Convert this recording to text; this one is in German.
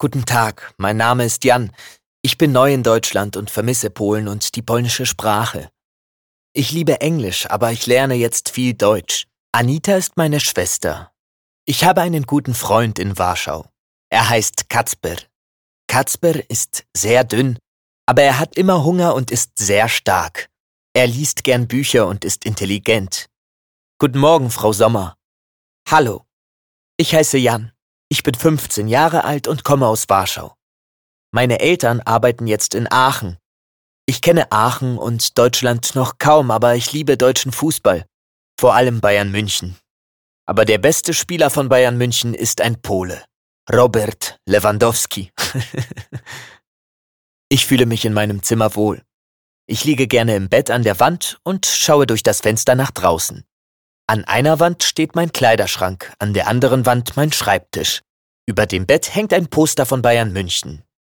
Guten Tag, mein Name ist Jan. Ich bin neu in Deutschland und vermisse Polen und die polnische Sprache. Ich liebe Englisch, aber ich lerne jetzt viel Deutsch. Anita ist meine Schwester. Ich habe einen guten Freund in Warschau. Er heißt Kacper. Kacper ist sehr dünn, aber er hat immer Hunger und ist sehr stark. Er liest gern Bücher und ist intelligent. Guten Morgen, Frau Sommer. Hallo, ich heiße Jan. Ich bin 15 Jahre alt und komme aus Warschau. Meine Eltern arbeiten jetzt in Aachen. Ich kenne Aachen und Deutschland noch kaum, aber ich liebe deutschen Fußball. Vor allem Bayern München. Aber der beste Spieler von Bayern München ist ein Pole. Robert Lewandowski. Ich fühle mich in meinem Zimmer wohl. Ich liege gerne im Bett an der Wand und schaue durch das Fenster nach draußen. An einer Wand steht mein Kleiderschrank, an der anderen Wand mein Schreibtisch. Über dem Bett hängt ein Poster von Bayern München.